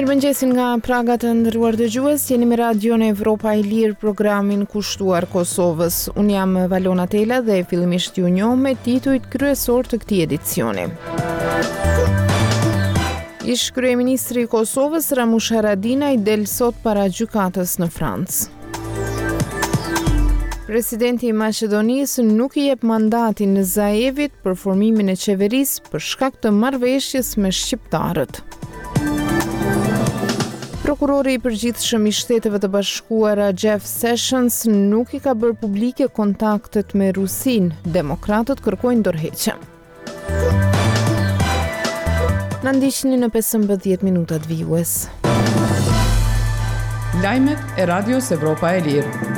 Mirëmëngjesin nga Praga të nderuar dëgjues, jeni me Radion Evropa e Lirë, programin kushtuar Kosovës. Unë jam Valona Tela dhe fillimisht ju njoh me titujt kryesor të këtij edicioni. Ish kryeministri i Kosovës Ramush Haradinaj del sot para gjykatës në Francë. Presidenti i Maqedonisë nuk i jep mandatin Zaevit për formimin e qeverisë për shkak të marrëveshjes me shqiptarët. Prokurori i përgjithshëm i Shteteve të Bashkuara Jeff Sessions nuk i ka bërë publike kontaktet me Rusinë. Demokratët kërkojnë dorëheqje. Na ndiqni në 15 minutat vijues. Lajmet e Radios Evropa e Lirë.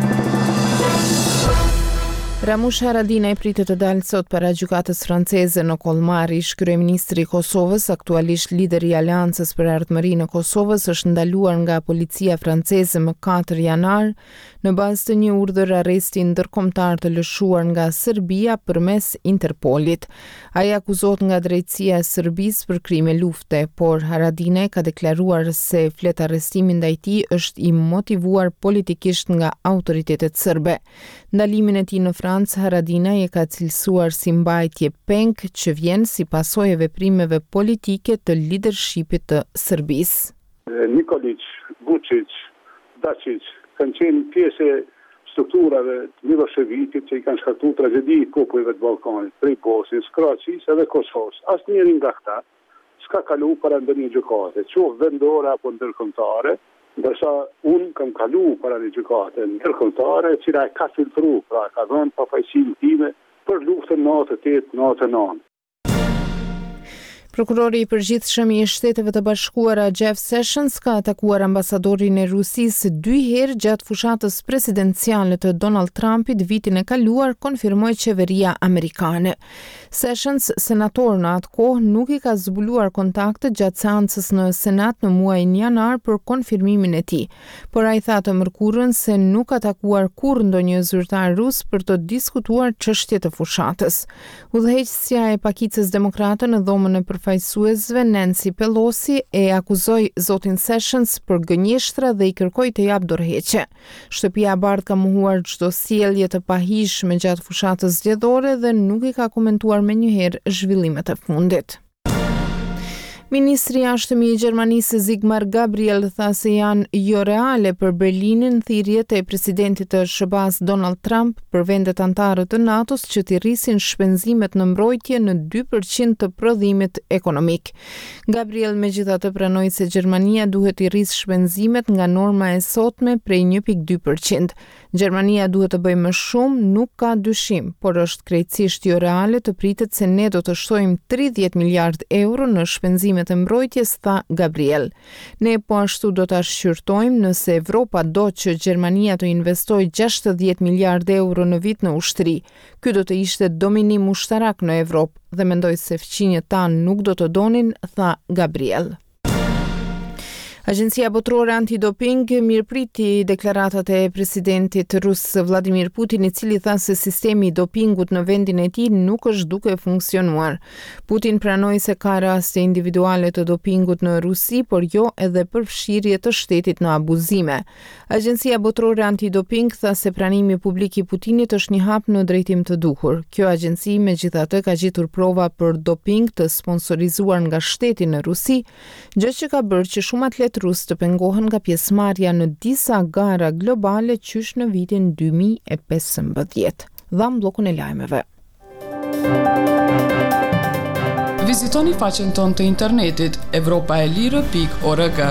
Ramush Haradinaj pritet të dalë sot para gjykatës franceze në Kolmar. Ish kryeministri i Kosovës, aktualisht lider i Aleancës për Ardhmërinë e Kosovës, është ndaluar nga policia franceze më 4 janar në bazë të një urdhër arresti ndërkombëtar të lëshuar nga Serbia përmes Interpolit. Ai akuzohet nga drejtësia e Serbisë për krime lufte, por Haradinaj ka deklaruar se flet arrestimi ndaj tij është i motivuar politikisht nga autoritetet serbe. Ndalimin e tij në Francë, Haradinaj e ka cilësuar si mbajtje peng që vjen si pasojë e veprimeve politike të leadershipit të Serbisë. Nikolić, Vučić, Dačić kanë qenë pjesë e strukturave të Miloševićit që i kanë shkaktuar tragjedi i popujve të Ballkanit, prej Bosnjës, Kroacisë edhe Kosovës. Asnjëri nga këta s'ka kalu para ndonjë gjykate, qoftë vendore apo ndërkombëtare, ndërsa unë kam kalu para një gjykate ndërkombëtare, e cila e ka filtruar, pra ka dhënë pafajësinë time për luftën 98-99. Prokurori i përgjithshëm i Shteteve të Bashkuara Jeff Sessions ka atakuar ambasadorin e Rusisë 2 herë gjatë fushatës presidenciale të Donald Trumpit vitin e kaluar, konfirmoi qeveria amerikane. Sessions, senator në atë kohë, nuk i ka zbuluar kontaktet gjatë seancës në Senat në muajin janar për konfirmimin e tij, por ai tha të mërkurën se nuk ka takuar kurrë ndonjë zyrtar rus për të diskutuar çështje të fushatës. Udhëheqësja e pakicës demokrate në dhomën e përfaqësuesve Nancy Pelosi e akuzoi zotin Sessions për gënjeshtra dhe i kërkoi të japë dorëheqje. Shtëpia e Bardhë ka mohuar çdo sjellje të pahishme gjatë fushatës zgjedhore dhe nuk i ka komentuar menjëherë zhvillimet e fundit. Ministri i Jashtëm i Gjermanisë Sigmar Gabriel tha se janë jo reale për Berlinin thirrjet e presidentit të SBA Donald Trump për vendet anëtare të NATO-s që t'i rrisin shpenzimet në mbrojtje në 2% të prodhimit ekonomik. Gabriel megjithatë pranoi se Gjermania duhet t'i rrisë shpenzimet nga norma e sotme prej 1.2%. Gjermania duhet të bëjë më shumë, nuk ka dyshim, por është krejtësisht jo reale të pritet se ne do të shtojmë 30 miliard euro në shpenzimet e mbrojtjes, tha Gabriel. Ne po ashtu do ta shqyrtojmë nëse Evropa do që Gjermania të investojë 60 miliard euro në vit në ushtri. Ky do të ishte dominim ushtarak në Evropë dhe mendoj se fqinjet tanë nuk do të donin, tha Gabriel. Agjencia Botërore Antidoping mirëpriti deklaratat e presidentit rus Vladimir Putin, i cili tha se sistemi i dopingut në vendin e tij nuk është duke funksionuar. Putin pranoi se ka raste individuale të dopingut në Rusi, por jo edhe përfshirje të shtetit në abuzime. Agjencia Botërore Antidoping tha se pranimi publik i Putinit është një hap në drejtim të duhur. Kjo agjenci megjithatë ka gjetur prova për doping të sponsorizuar nga shteti në Rusi, gjë që ka bërë që shumë atletë rus të pengohen nga pjesëmarrja në disa gara globale qysh në vitin 2015. Dham bllokun e lajmeve. Vizitoni faqen tonë të internetit evropaelire.org.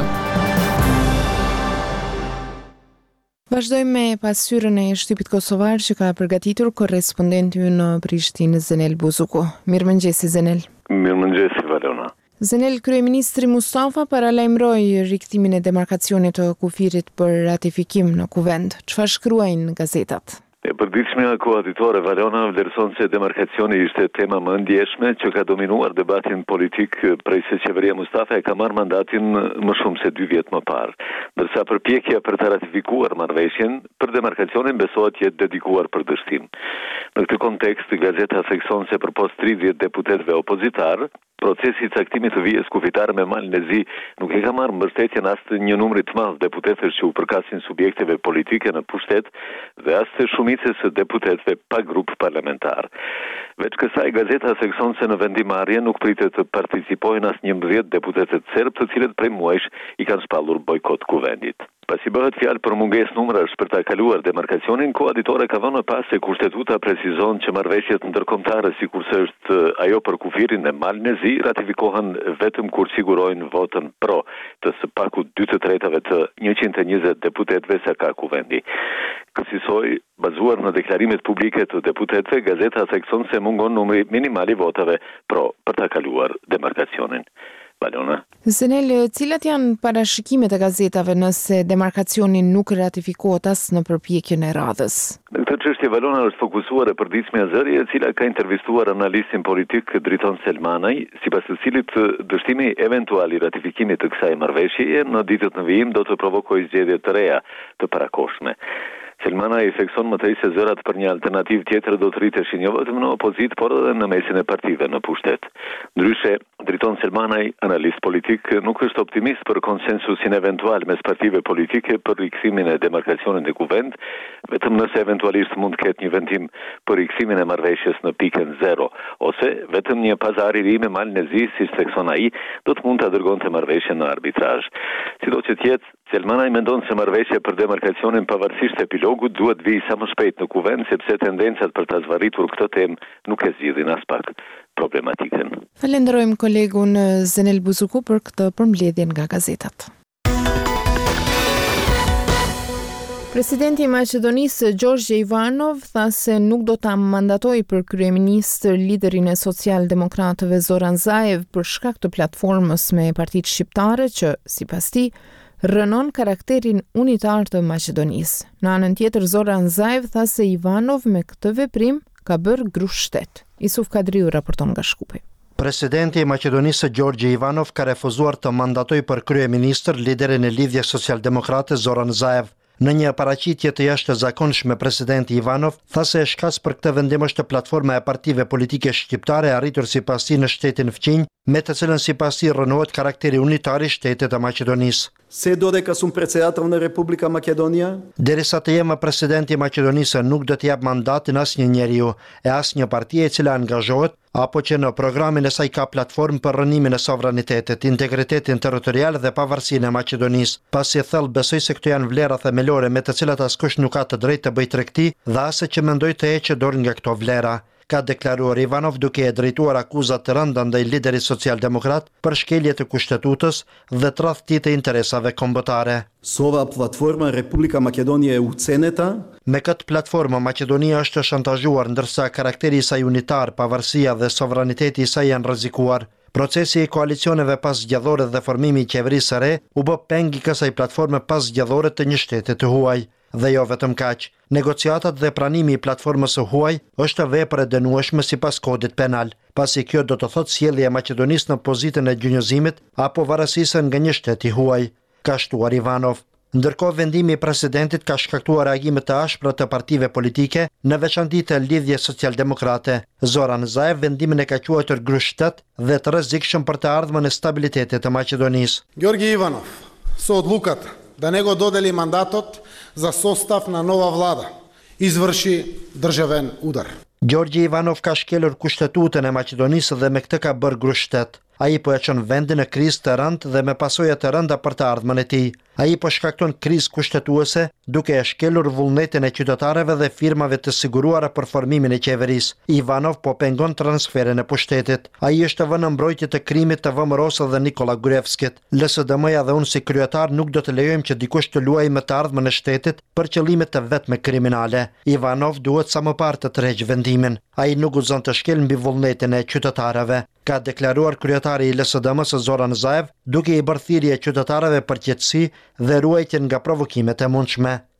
Vazhdojmë me pasqyrën e shtypit kosovar që ka përgatitur korrespondenti ynë në Prishtinë, Zenel Buzuku. Mirëmëngjesi Zenel. Mirëmëngjesi Valona. Zenel, kryeministri Mustafa paralajmëroi rikthimin e demarkacionit të kufirit për ratifikim në kuvend. Çfarë shkruajnë gazetat? E përditshmja koaditore Valona vlerëson se demarkacioni ishte tema më ndjeshme që ka dominuar debatin politik prej se qeveria Mustafa e ka marrë mandatin më shumë se 2 vjet më parë. Ndërsa përpjekja për të ratifikuar marrëveshjen për demarkacionin besohet jetë dedikuar për dështim. Në këtë kontekst, gazeta thekson se përpos 30 deputetëve opozitar, procesi I caktimit të vijës kufitare me malin e zi nuk e ka marrë mbështetjen as të një numri të madh deputetësh që u përkasin subjekteve politike në pushtet dhe as të shumicës së deputetëve pa grup parlamentar. Veç kësaj, gazeta thekson se në vendimarrje nuk pritet të participojnë as 11 deputetët serb, të cilët prej muajsh I kanë shpallur bojkot kuvendit. Pasi bëhet fjalë për mungesë numrash për ta kaluar demarkacionin, koaditore ka dhënë pas se kushtetuta precizon që marrëveshjet ndërkombëtare sikurse është ajo për kufirin e malin e zi ratifikohen vetëm kur sigurojnë votën pro të së paku 2/3 të 120 deputetëve sa ka kuvendi. Kësaj, bazuar në deklarimet publike të deputetëve, gazeta thekson se mungon numri minimal I votave pro për ta kaluar demarkacionin. Valona. Zenel, cilat janë parashikimet e gazetave nëse demarkacioni nuk ratifikohet as në përpjekjen e radhës? Në këtë çështje Valona është fokusuar e përditshmja Zëri, e cila ka intervistuar analistin politik Driton Selmanaj, sipas të cilit dështimi eventual I ratifikimit të kësaj marrëveshjeje në ditët në vijim do të provokojë zgjedhje të reja të parakohshme. Selmana I thekson më tej se zërat për një alternativë tjetër do të rriteshin jo vetëm në opozit, por edhe në mesin e partive në pushtet. Ndryshe, Driton Selmanaj, analist politik, nuk është optimist për konsensusin eventual mes partive politike për rikthimin e demarkacionit në kuvend, vetëm nëse eventualisht mund të ketë një vendim për rikthimin e marrëveshjes në pikën 0, ose vetëm një pazar I ri me malin e zi, si thekson ai, do të mund ta dërgonte marrëveshjen në arbitrazh. Sido që të jetë, Selmanaj mendon se marrëveshja për demarkacionin pavarësisht epilogut duhet vi sa më shpejt në kuvend, sepse tendencat për ta zvarritur këtë temë nuk e zgjidhin as pak problematikën. Falenderojmë kolegun Zenel Buzuku për këtë përmbledhje nga gazetat. Presidenti I Maqedonisë Gjorgje Ivanov tha se nuk do ta mandatojë për kryeministër liderin e social-demokratëve Zoran Zaev për shkak të platformës me partitë shqiptare që, sipas tij, rënon karakterin unitar të Maqedonisë. Në anën tjetër, Zoran Zaev tha se Ivanov me këtë veprim ka bërë grushtet. Isuf Kadriu raporton nga Shkupi. Presidenti I Maqedonisë Gjorgje Ivanov ka refuzuar të mandatojë për kryeministër liderin e Lidhjes Social-Demokrate Zoran Zaev. Në një paraqitje të jashtëzakonshme, presidenti Ivanov tha se e shkas për këtë vendim është platforma e partive politike shqiptare arritur sipas tij në shtetin fqinj, me të cilën sipas tij rënohet karakteri unitar I shtetit të Maqedonisë. Se dodeka sum predsedator në Republika Makedonia? Derisa të jemë presidenti I Maqedonisë nuk do të jap mandatin asnjë njeriu e asnjë partie e cila angazhohet apo që në programin e saj ka platformë për rënimin e sovranitetit, integritetin territorial dhe pavarësinë e Maqedonisë, pasi thellë besoj se këto janë vlera themelore me të cilat askush nuk ka të drejtë të bëjë tregti dhe as që mendoj të heqë dorë nga këto vlera, ka deklaruar Ivanov duke e drejtuar akuzat të rënda ndaj liderit social-demokrat për shkelje të kushtetutës dhe tradhti të interesave kombëtare. Sova platforma Republika Makedonia e uceneta? Me këtë platformë Maqedonia është shantazhuar ndërsa karakteri I saj unitar, pavarësia dhe sovraniteti I saj janë rrezikuar. Procesi I koalicioneve pas zgjedhore dhe formimi I qeverisë së re u bë peng I kësaj platforme pas zgjedhore të një shteti të huaj. Dhe jo vetëm kaq, negociatat dhe pranimi I platformës së huaj është vepër e dënueshme sipas kodit penal, pasi kjo do të thotë sjellje e Maqedonisë në pozitën e gjynjëzimit apo varësisë nga një shtet I huaj, ka shtuar Ivanov. Ndërkohë, vendimi I presidentit ka shkaktuar reagime të ashpra të partive politike, në veçanti të Lidhjes Social-Demokrate. Zoran Zaev vendimin e ka quajtur grushtet dhe të rrezikshëm për të ardhmen e stabilitetit të Maqedonisë. Gjorgje Ivanov, со одлуката да не го додели мандатот за состав на нова влада, изврши државен удар. Gjorgje Ivanov ka shkelur kushtetutën e Maqedonisë dhe me këtë ka bërë grushtet. Ai po e çon vendin në krizë të rëndë dhe me pasoja të rënda për të ardhmen e tij. Ai po shkakton krizë kushtetuese duke e shkelur vullnetin e qytetarëve dhe firmave të siguruara për formimin e qeverisë. Ivanov po pengon transferin e pushtetit. Ai është vënë në mbrojtje të krimit të VMRO-s dhe Nikola Gruevskit. LSDM-ja dhe unë si kryetar nuk do të lejojmë që dikush të luajë me të ardhmen e shtetit për qëllime të vetme kriminale. Ivanov duhet sa më parë të tërheqë vendimin. Ai nuk guxon të shkel mbi vullnetin e qytetarëve, ka deklaruar kryetari I LSDM-s Zoran Zaev, duke I bërë thirrje qytetarëve për qetësi dhe ruajtjen nga provokimet e mundshme.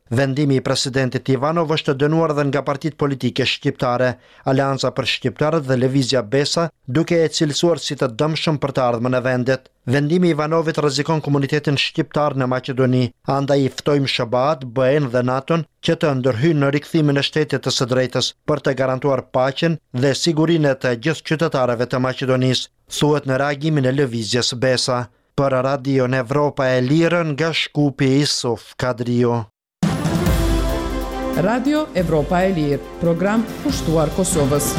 Vendimi I presidentit Ivanov është dënuar dhe nga partitë politike shqiptare, Aleanca për Shqiptarët dhe Lëvizja Besa, duke e cilësuar si të dëmshëm për të ardhmen e vendit. Vendimi I Ivanovit rrezikon komunitetin shqiptar në Maqedoni, andaj I ftojmë SBA-t, BE-n dhe NATO-n që të ndërhyjnë në rikthimin e shtetit të së drejtës për të garantuar paqen dhe sigurinë të gjithë qytetarëve të Maqedonisë, thuhet në reagimin e Lëvizjes Besa. Për Radio Evropa e Lirë nga Shkupi Isuf Kadrio. Radio Evropa e Lirë, program pushtuar Kosovës.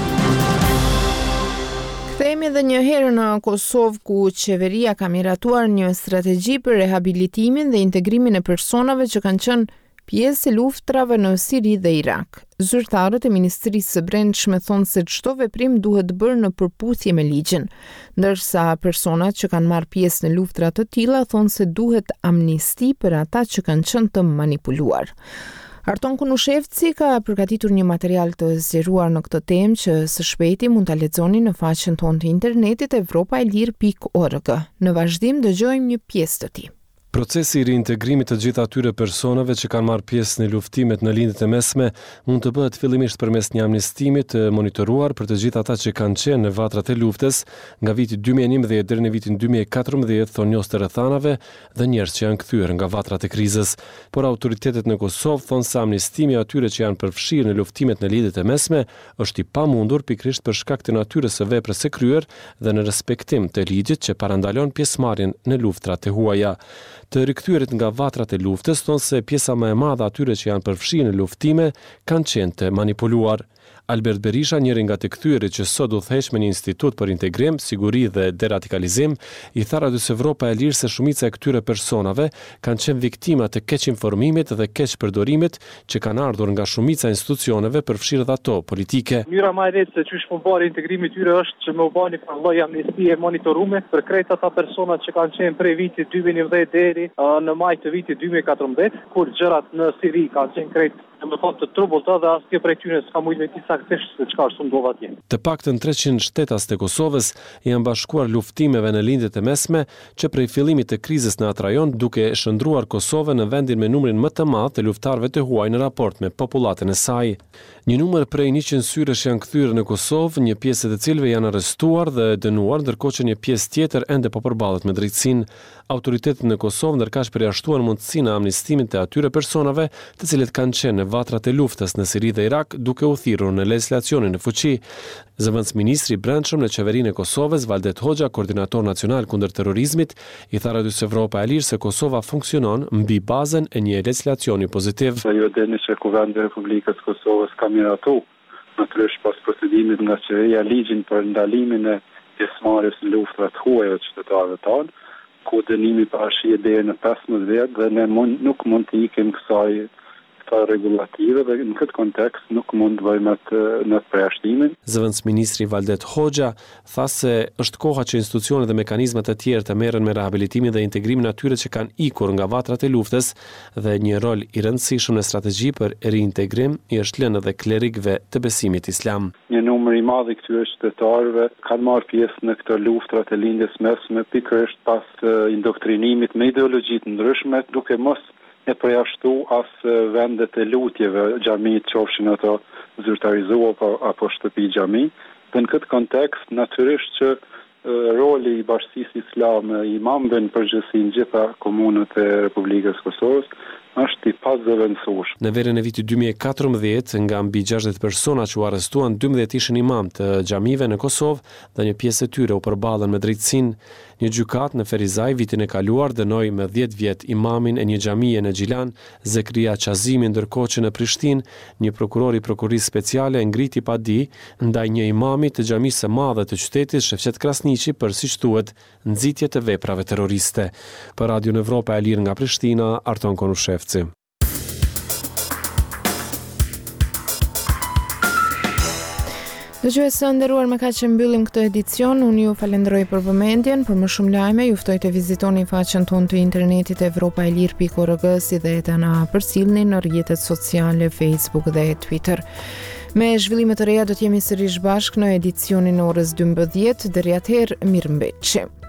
Kthehemi edhe një herë në Kosovë ku qeveria ka miratuar një strategji për rehabilitimin dhe integrimin e personave që kanë qenë pjesë e luftrave në Siri dhe Irak. Zyrtarët e Ministrisë së Brendshme thonë se çdo veprim duhet bërë në përputhje me ligjin, ndërsa personat që kanë marrë pjesë në luftra të tilla thonë se duhet amnisti për ata që kanë qenë të manipuluar. Arton Kunushevci ka përgatitur një material të zgjeruar në këtë temë që së shpejti mund ta lexoni në faqen tonë të internetit evropaelir.org. Në vazhdim dëgjojmë një pjesë të tij. Procesi I reintegrimit të gjithë atyre personave që kanë marrë pjesë në luftimet në lindjet e mesme mund të bëhet fillimisht përmes një amnistimi të monitoruar për të gjithë ata që kanë qenë në vatrat e luftës nga viti 2011 deri në vitin 2014, thonë njohës të rrethanave dhe njerëz që janë kthyer nga vatrat e krizës. Por autoritetet në Kosovë thonë se amnistimi atyre që janë përfshirë në luftimet në lindjet e mesme është I pamundur pikërisht për shkak të natyrës së veprës së kryer dhe në respektim të ligjit që parandalon pjesëmarrjen në luftrat e huaja. Të rikthyerit nga vatrat e luftës thonë se pjesa më e madhe atyre që janë përfshirë në luftime kanë qenë të manipuluar. Albert Berisha, njëri nga të kthyerit që sot udhëheq me një institut për integrim, siguri dhe deradikalizim, I tha Radios Evropa e Lirë se shumica e këtyre personave kanë qenë viktima të keq informimit dhe keq përdorimit që kanë ardhur nga shumica institucioneve përfshirë dhe ato politike. Mënyra më e lehtë se çish mund bëri integrimi I tyre është që më bani një lloj amnistie monitorume për krejt ata persona që kanë qenë prej vitit 2011 deri në maj të vitit 2014, kur gjërat në Siri kanë qenë krejt më thonë të trubullta dhe asnjë prej tyre s'ka mujtë me ti saktësisht se çka është ndodhur atje. Të paktën 300 shtetas të Kosovës janë bashkuar luftimeve në lindjet e mesme që prej fillimit të krizës në atë rajon duke shndruar Kosovën në vendin me numrin më të madh të luftarëve të huaj në raport me popullatën e saj. Një numër prej 100 syresh janë kthyer në Kosovë, një pjesë të cilëve janë arrestuar dhe dënuar, ndërkohë që një pjesë tjetër ende po përballet me drejtësinë. Autoritetet në Kosovë ndërkaq përjashtuan mundësinë e amnistimit të atyre personave të cilët kanë qenë në vatrat e luftës në Siri dhe Irak duke u thirrur në legislacionin e fuqi. Zëvendësministri I brendshëm në qeverinë e Kosovës, Valdet Hoxha, koordinator nacional kundër terrorizmit, I tha Radios Evropa e Lirë se Kosova funksionon mbi bazën e një legislacioni pozitiv. Ju dini se Kuvendi I Republikës Kosovës ka miratu natyrisht pas procedimit nga qeveria ligjin për ndalimin e pjesëmarrjes në luftrat huaja të qytetarëve tanë, ku dënimi parashie deri në 15 vjet dhe ne nuk mund të ikim kësaj regulative dhe në këtë kontekst nuk mund të bëjmë atë përjashtimin. Zëvendësministri Valdet Hoxha tha se është koha që institucionet dhe mekanizmat të tjerë të merren me rehabilitimin dhe integrimin e atyre që kanë ikur nga vatrat e luftës dhe një rol I rëndësishëm në strategji për reintegrim I është lënë edhe klerikëve të besimit islam. Një numër I madh I këtyre qytetarëve kanë marrë pjesë në këto luftra të lindjes mesme pikërisht pas indoktrinimit me ideologji të ndryshme, duke mos e përjashtu as vendet e lutjeve xhamit, qofshin ato zyrtarizuar apo shtëpi xhami. Dhe në këtë kontekst natyrisht që roli I Bashkisë Islame, imamëve në përgjithësi në gjitha komunat e Republikës Kosovës është I pazëvendësueshëm. Në verën e vitit 2014, nga mbi 60 persona që u arrestuan, 12 ishin imam të xhamive në Kosovë dhe një pjesë e tyre u përballën me drejtësinë. Një gjykat në Ferizaj vitin e kaluar dënoi me 10 vjet imamin e një xhamie në Gjilan, Zekria Qazimi, ndërkohë që në Prishtinë një prokuror I prokurisë speciale ngriti padi ndaj një imami të xhamisë së madhe të qytetit, Shefqet Krasniqi, për siç thuhet, nxitje të veprave terroriste. Për Radio Evropa e Lirë nga Prishtina, Arton Konushevci. Dëgjues të nderuar, me kaq që mbyllim këtë edicion. Unë ju falenderoj për vëmendjen. Për më shumë lajme, ju ftoj të vizitoni faqen tonë të internetit evropaelir.org, si dhe të na përcjellni në rrjetet sociale Facebook dhe Twitter. Me zhvillime të reja do të jemi sërish bashkë në edicionin orës 12. Deri atëherë, mirëmbëjtje.